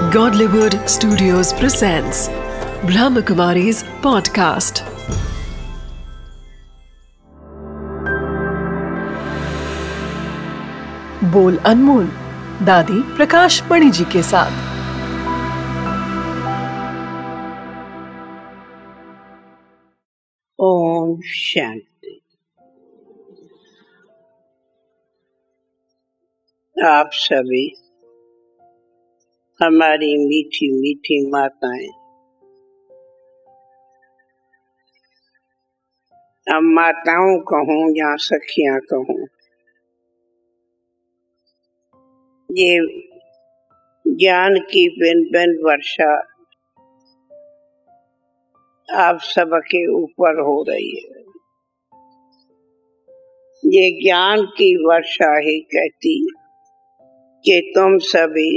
Godlywood Studios presents Brahmakumari's podcast। बोल अनमोल दादी प्रकाश मणि जी के साथ। ओम शांति। आप सभी हमारी मीठी मीठी माताएं, हम माताओं कहूँ या सखियां कहूँ, ये ज्ञान की बिन बिन वर्षा आप सबके ऊपर हो रही है। ये ज्ञान की वर्षा ही कहती कि तुम सभी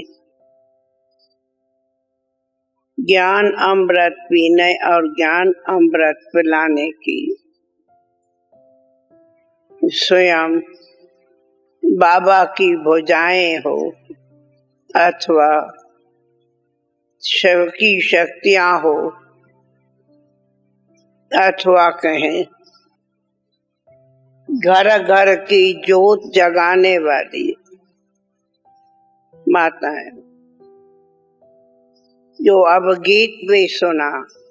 ज्ञान अमृत पीने और ज्ञान अमृत पिलाने की स्वयं बाबा की भुजाएं हो अथवा शिव की शक्तियां हो अथवा कहें घर घर की जोत जगाने वाली माताएं, जो अब गीत भी सुना,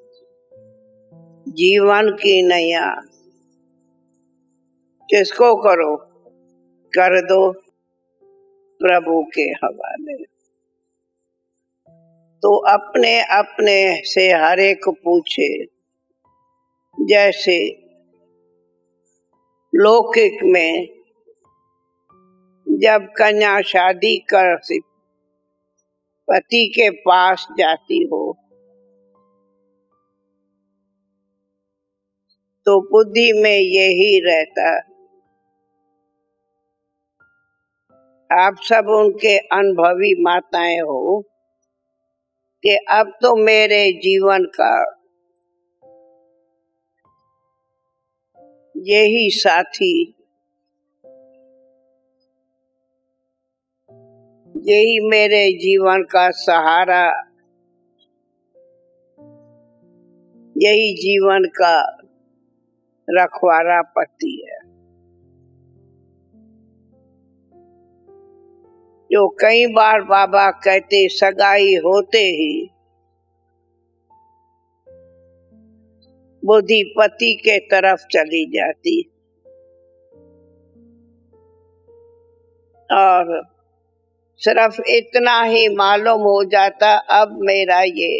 जीवन की नैया किसको करो, कर दो प्रभु के हवाले। तो अपने अपने से हर एक पूछे, जैसे लौकिक में जब कन्या शादी कर पति के पास जाती हो तो बुद्धि में यही रहता, आप सब उनके अनुभवी माताएं हो कि अब तो मेरे जीवन का यही साथी, यही मेरे जीवन का सहारा, यही जीवन का रखवाला पति है। जो कई बार बाबा कहते सगाई होते ही बुद्धि पति के तरफ चली जाती और सिर्फ इतना ही मालूम हो जाता, अब मेरा ये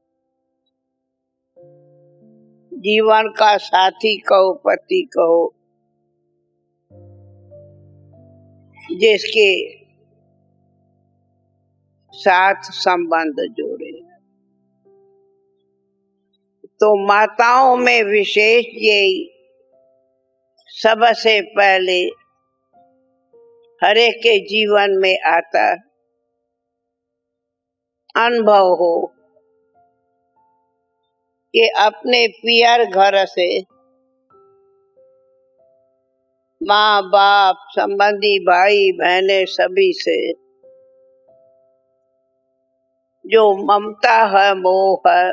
जीवन का साथी कहो, पति कहो, जिसके साथ संबंध जोड़े। तो माताओं में विशेष यही सबसे पहले हर एक के जीवन में आता अनुभव हो कि अपने पियर घर से माँ बाप संबंधी भाई बहने सभी से जो ममता है, मोह है,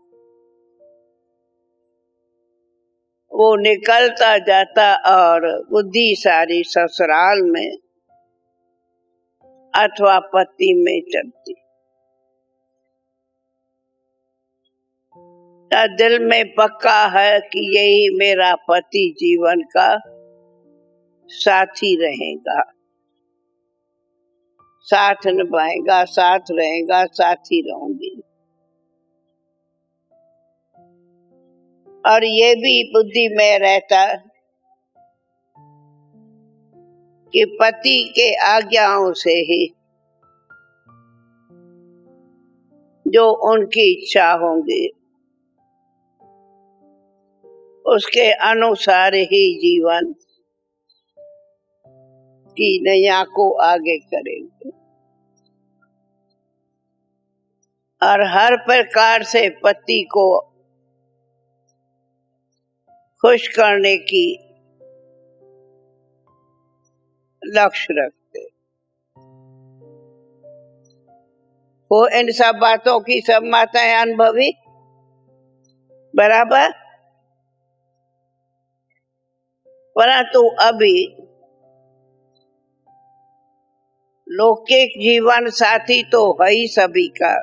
वो निकलता जाता और बुद्धि सारी ससुराल में अथवा पति में चलती। दिल में पक्का है कि यही मेरा पति जीवन का साथी रहेगा, साथ निभाएगा, साथ रहेगा, साथी रहूंगी। और ये भी बुद्धि में रहता कि पति के आज्ञाओं से ही जो उनकी इच्छा होंगी उसके अनुसार ही जीवन की नैया को आगे करेंगे। और हर प्रकार से पति को खुश करने की लक्ष्य रखते। वो इन सब बातों की सब माताएं अनुभवी बराबर। परंतु अभी लौकिक जीवन साथी तो है ही सभी का,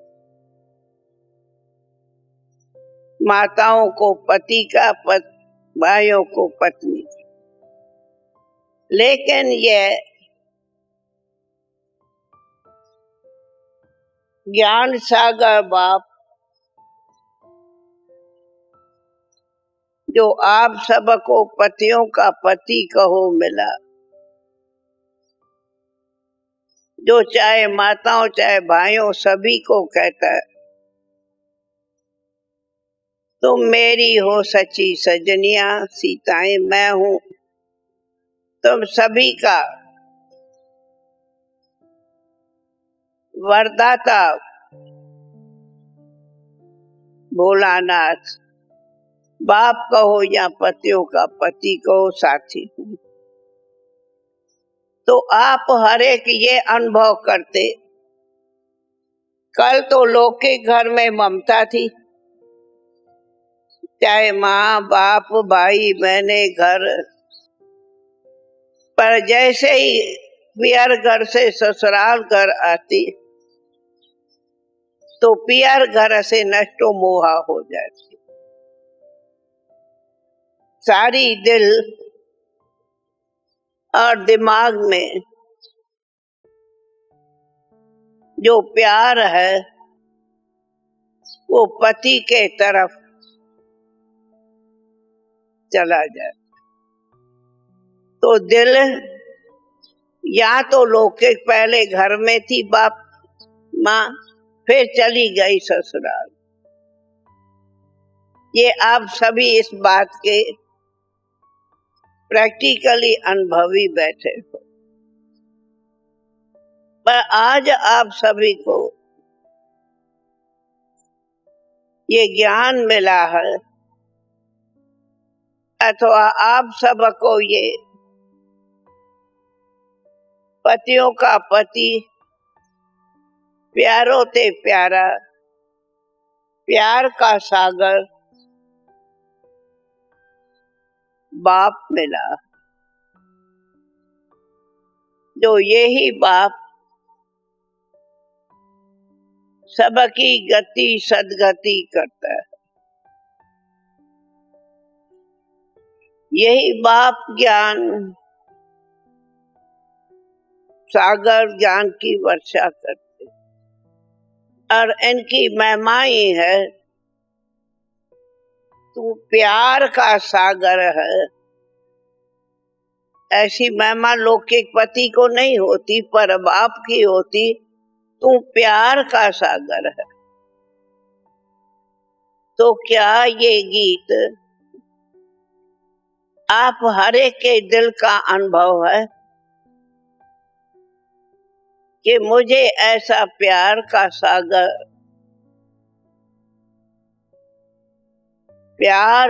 माताओं को पति का, भाइयों को पत्नी, लेकिन यह ज्ञान सागर बाप जो आप सबको पतियों का पति कहो मिला, जो चाहे माताओं चाहे भाइयों सभी को कहता है तुम मेरी हो सच्ची सजनिया, सीताएं मैं हूं तुम सभी का वरदाता भोलानाथ, बाप कहो या पतियों का पति कहो साथी हूं। तो आप हर एक ये अनुभव करते, कल तो लोग के घर में ममता थी, चाहे माँ बाप भाई बहने घर, पर जैसे ही पियर घर से ससुराल घर आती तो पियर घर से नष्टो मोहा हो जाती। सारी दिल और दिमाग में जो प्यार है वो पति के तरफ चला जाए। तो दिल या तो लौकिक पहले घर में थी बाप माँ, फिर चली गई ससुराल। ये आप सभी इस बात के प्रैक्टिकली अनुभवी बैठे हो, पर आज आप सभी को ये ज्ञान मिला है, अथवा आप सबको ये पतियों का पति, प्यारों ते प्यारा, प्यार का सागर बाप मिला, जो यही बाप सबकी गति सदगति करता है। यही बाप ज्ञान सागर ज्ञान की वर्षा करते, और इनकी महिमाएं है तू प्यार का सागर है। ऐसी महिमा लौकिक पति को नहीं होती, पर बाप की होती, तू प्यार का सागर है। तो क्या ये गीत आप हर एक के दिल का अनुभव है कि मुझे ऐसा प्यार का सागर, प्यार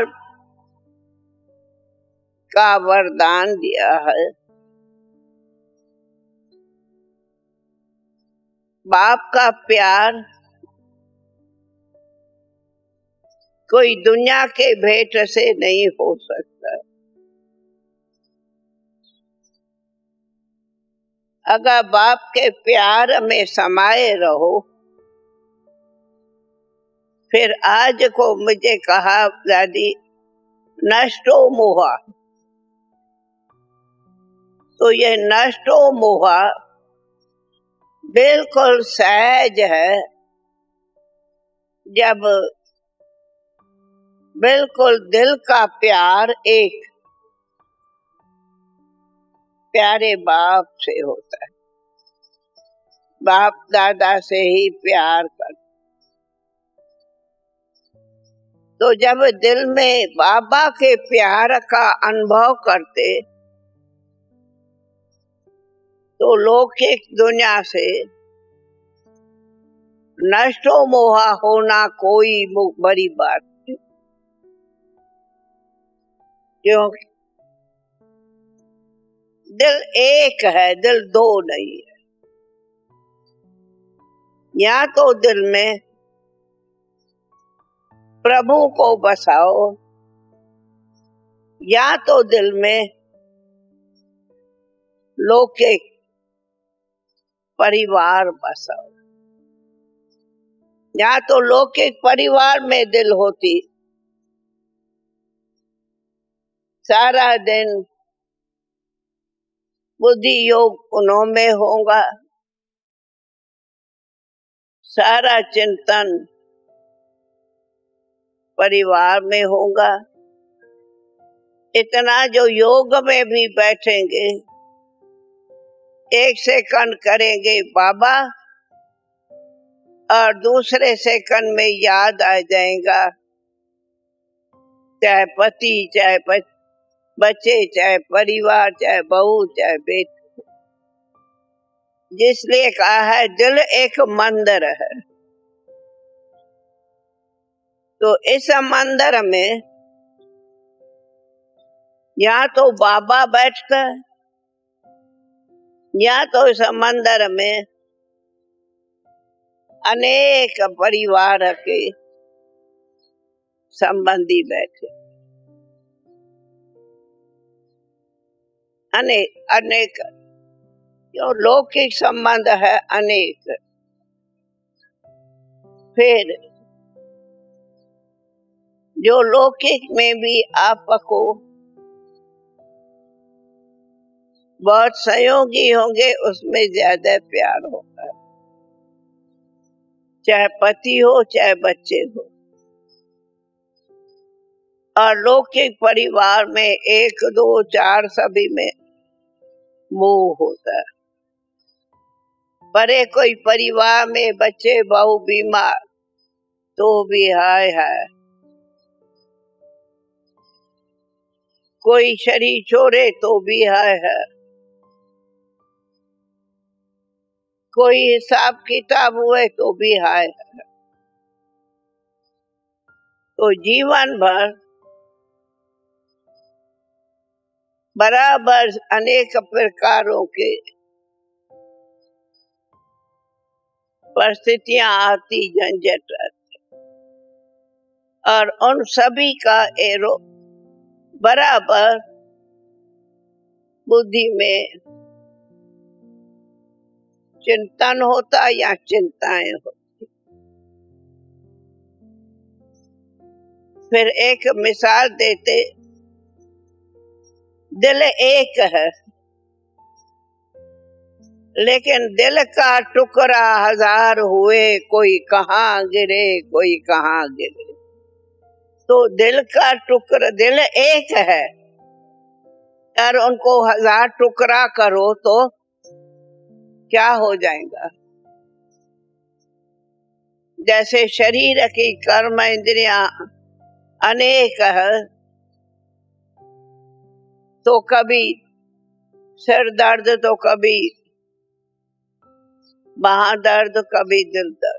का वरदान दिया है। बाप का प्यार कोई दुनिया के भेंट से नहीं हो सकता। अगर बाप के प्यार में समाये रहो, फिर आज को मुझे कहा दादी नष्टो मोहा, तो ये नष्टो मोहा बिल्कुल सहज है जब बिल्कुल दिल का प्यार एक प्यारे बाप से होता है। बाप दादा से ही प्यार कर, तो जब दिल में बाबा के प्यार का अनुभव करते तो लौकिक दुनिया से नष्टो मोहा होना कोई बड़ी बात नहीं, क्योंकि दिल एक है, दिल दो नहीं है। या तो दिल में प्रभु को बसाओ, या तो दिल में लौकिक परिवार बसाओ। या तो लौकिक परिवार में दिल होती, सारा दिन बुद्धि योग उन्हों में होगा, सारा चिंतन परिवार में होगा। इतना जो योग में भी बैठेंगे, एक सेकंड करेंगे बाबा और दूसरे सेकंड में याद आ जाएगा, चाहे पति, चाहे बच्चे, चाहे परिवार, चाहे बहू, चाहे बेटी। जिसलिए कहा है दिल एक मंदिर है। तो इस मंदिर में या तो बाबा बैठता है, या तो इस मंदिर में अनेक परिवार के संबंधी बैठे, अनेक जो लौकिक संबंध है अनेक। फिर जो लौकिक में भी आपको बहुत सहयोगी होंगे, उसमें ज्यादा प्यार होगा, चाहे पति हो चाहे बच्चे हो। और लौकिक परिवार में 1, 2, 4 सभी में मोह होता है। पर कोई परिवार में बच्चे बहू बीमार तो भी हाय हाय, कोई शरीर छोड़े तो भी हाय है, कोई हिसाब किताब हुए तो भी हाय है। तो जीवन भर बराबर अनेक प्रकारों के परिस्थितियां आती, झंझट आती, और उन सभी का एरो बराबर बुद्धि में चिंतन होता या चिंताएं होती। फिर एक मिसाल देते, दिल एक है, लेकिन दिल का टुकड़ा 1000 हुए, कोई कहाँ गिरे कोई कहाँ गिरे। तो दिल का टुकड़ा, दिल एक है और उनको 1000 टुकड़ा करो तो क्या हो जाएगा। जैसे शरीर की कर्म इंद्रियां अनेक है, तो कभी सिर दर्द, तो कभी बाह दर्द, कभी दिल दर्द।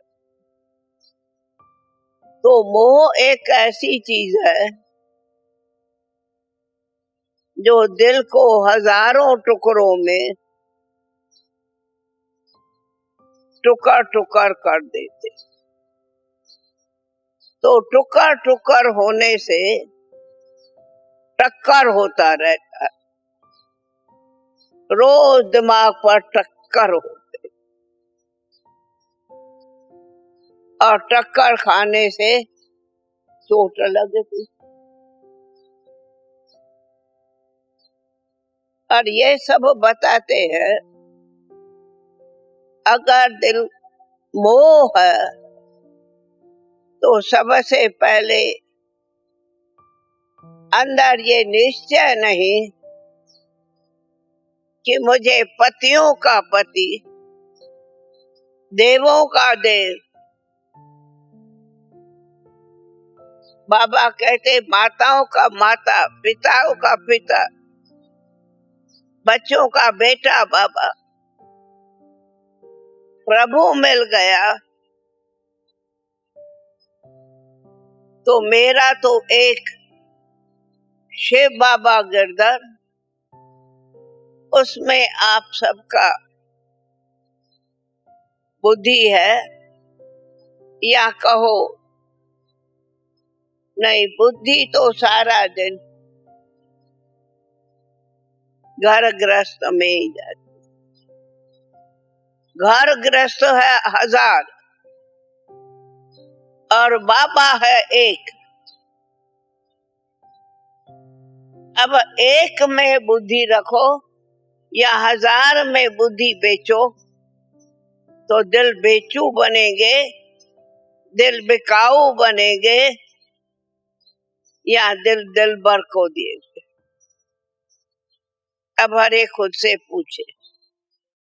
तो मोह एक ऐसी चीज है जो दिल को हजारों टुकड़ों में टुकर टुकर कर देते। तो टुकर टुकर होने से टक्कर होता रहता है, रोज दिमाग पर टक्कर होते, और टक्कर खाने से चोट लगती। और ये सब बताते हैं, अगर दिल मोह है तो सबसे पहले अंदर ये निश्चय नहीं कि मुझे पतियों का पति, देवों का देव, बाबा कहते माताओं का माता, पिताओं का पिता, बच्चों का बेटा बाबा, प्रभु मिल गया तो मेरा तो एक शिव बाबा गिरधर, उसमें आप सबका बुद्धि है, या कहो नहीं, बुद्धि तो सारा दिन घर गृहस्थ में ही जाती। घर गृहस्थ है 1000 और बाबा है 1। अब 1 में बुद्धि रखो या 1000 में बुद्धि बेचो तो दिल बेचू बनेंगे, दिल बिकाऊ बनेंगे या दिल दिलबर को दिएंगे। अब हर एक खुद से पूछे।